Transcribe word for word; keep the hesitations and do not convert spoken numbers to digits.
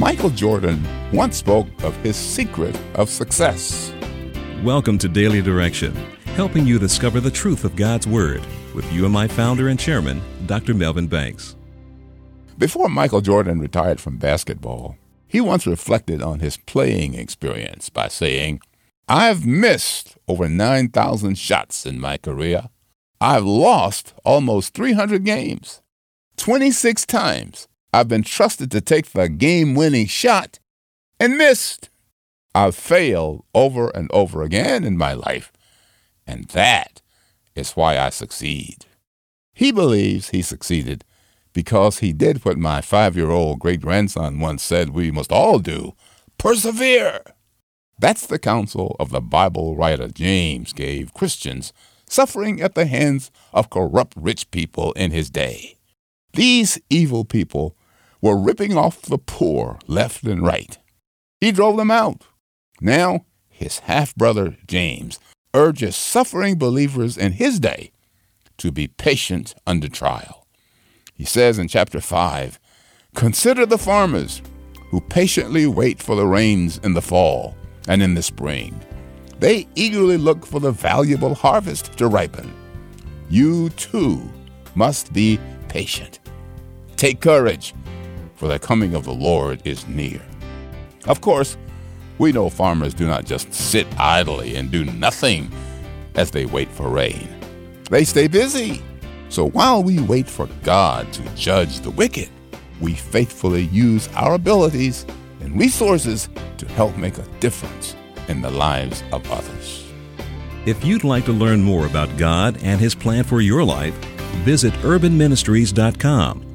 Michael Jordan once spoke of his secret of success. Welcome to Daily Direction, helping you discover the truth of God's Word with you and my founder and chairman, Doctor Melvin Banks. Before Michael Jordan retired from basketball, he once reflected on his playing experience by saying, "I've missed over nine thousand shots in my career. I've lost almost three hundred games. twenty-six times I've been trusted to take the game-winning shot and missed. I've failed over and over again in my life, and that is why I succeed." He believes he succeeded because he did what my five-year-old great-grandson once said we must all do: persevere. That's the counsel of the Bible writer James gave Christians suffering at the hands of corrupt rich people in his day. These evil people were ripping off the poor left and right. He drove them out. Now, his half-brother James urges suffering believers in his day to be patient under trial. He says in chapter five, "Consider the farmers who patiently wait for the rains in the fall and in the spring. They eagerly look for the valuable harvest to ripen. You too must be patient. Take courage, for the coming of the Lord is near." Of course, we know farmers do not just sit idly and do nothing as they wait for rain. They stay busy. So while we wait for God to judge the wicked, we faithfully use our abilities and resources to help make a difference in the lives of others. If you'd like to learn more about God and His plan for your life, visit urban ministries dot com